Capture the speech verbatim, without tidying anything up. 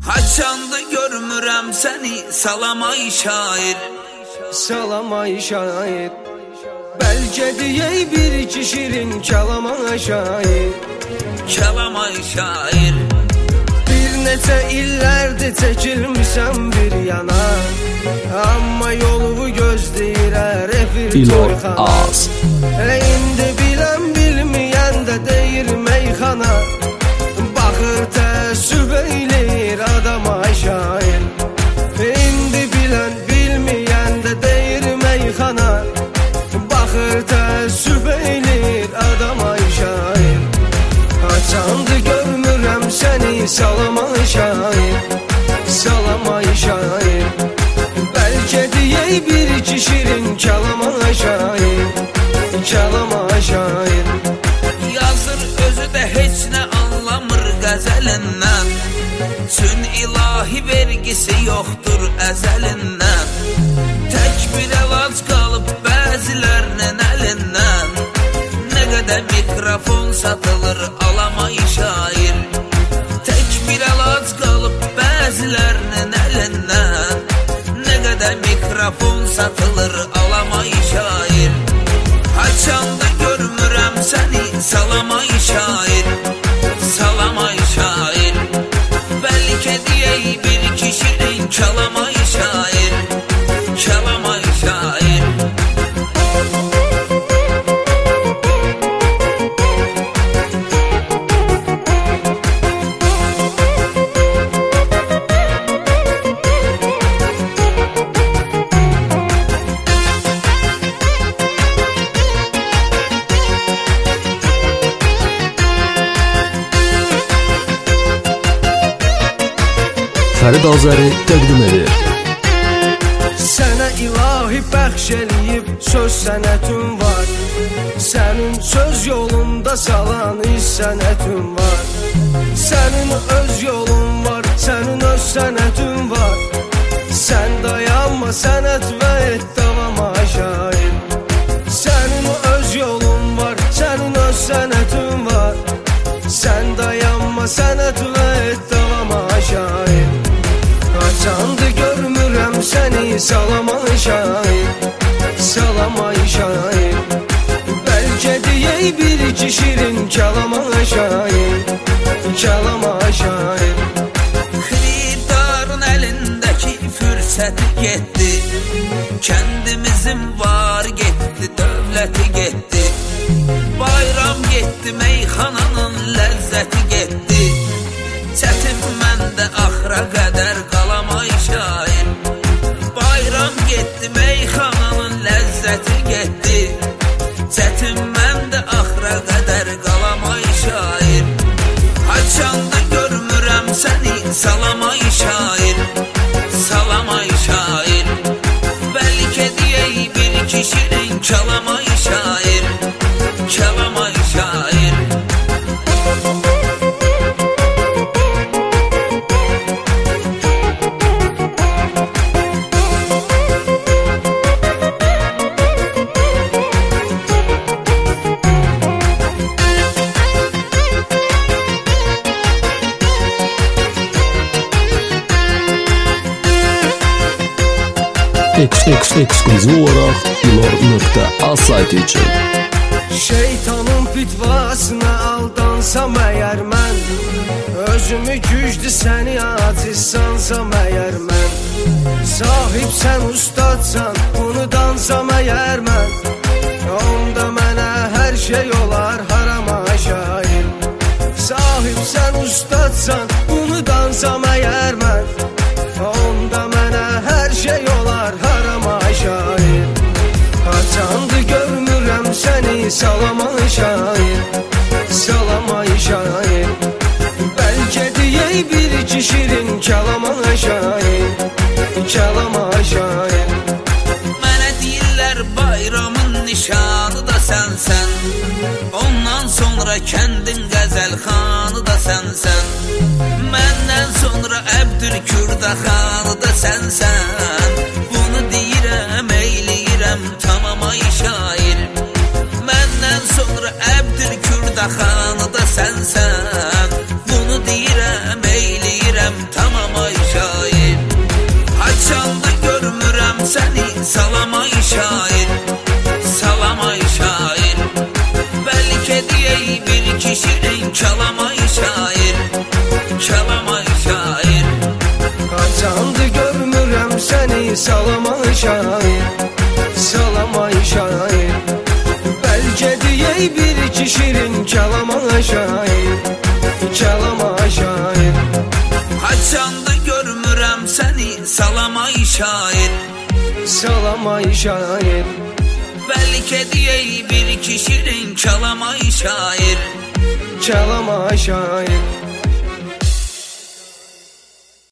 Haçanda görmürəm səni, salamay şair. Salamay şair. Bəlkə deyək bir iki şirin kəlamay şair. Kəlamay şair. Bir neçə illərdir çəkilmişəm bir yana, amma yolu gözləyirər efir Az. İndi bilən bilməyən də deyir meyxana, baxır təəssüf eylir adama şair. İndi bilən bilməyən də deyir meyxana, baxır təəssüf eylir adama şair. Haçandı görmürəm səni, salamay şair. Salamay şair. Bəlkə deyək bir iki şirin kəlamay şair. Kəlamay şair. Yazır özü də heç nə anlamır qəzəlindən, çün ilahi vergisi yoxdur əzəlindən. Tək bir əlac qalıb bəzilərinin əlindən, nə qədər mikrofon satılır alamay şair. Tək bir əlac qalıb bəzilərinin əlindən, nə qədər mikrofon satılır alamay şair. Haçanda görmürəm səni, salamay şair. Salamay şair. Bəlkə deyək bir iki şirin kəlamay şair. Kəlamay şair. Fərid Azəri təqdim edir. Sənə ilahi bəxş eləyib söz sənətin var. Sənin söz yolunda salan iş sənətin var. Sənin öz yolun var, sənin öz sənətin var. Sən dayanma sənət və et davama şair. Sənin öz yolun var, sənin öz sənətin var. Sən dayanma sənət və et davama şair. Haçandı görmürəm səni, salamay şair. Salamay şair. Bəlkə deyək bir iki şirin kəlamay şair. Kəlamay şair. Xiridarın əlindəki fürsəti getdi, kəndimizin var getdi, dövləti getdi. Bayram getdi, meyxananın ləzzəti getdi. Çətin məndə axıra qədər qalamay şair. Bayram getdi, meyxananın ləzzəti getdi. Çətin məndə axıra qədər qalamay şair. Haçanda görmürəm səni, salamay şair. Salamay şair. Bəlkə deyək bir iki şirin kəlamay şair. Kəlamay şair. Ekskluziv olaraq ilor nöqtə az sayti üçün. Şeytanın fitvasına aldansam əgər mən, özümü güclü səni aciz sansam əgər mən, sahibsən ustadsan bunu dansam əgər mən, onda mənə hər şey olar harama şair. Sahibsən ustadsan bunu dansam əgər mən, onda mənə hər şey olar harama şair. Haçandı görmürəm səni, salamay şair. Salamay şair. Bəlkə deyək bir iki şirin kəlamay şair. Kəlamay şair. Mənə deyirlər bayramın nişanı da sənsən, ondan sonra kəndin qəzəlxanı da sənsən. Məndən sonra Əbdülkürdaxanı da sənsən. Bunu deyirəm, eyləyirəm tamamay şair. Məndən sonra Əbdülkürdaxanı da sənsən. Bunu deyirəm, eyləyirəm tamamay iki şirin kalamay şair, kalamay şair. Haçandı görmürəm səni salamay şair, salamay şair. Bəlkə deyək bir iki şirin kalamay şair, kalamay şair. Haçanda görmürəm səni salamay şair, salamay şair. Bəlkə deyək bir iki şirin kalamay şair, kalamay şair.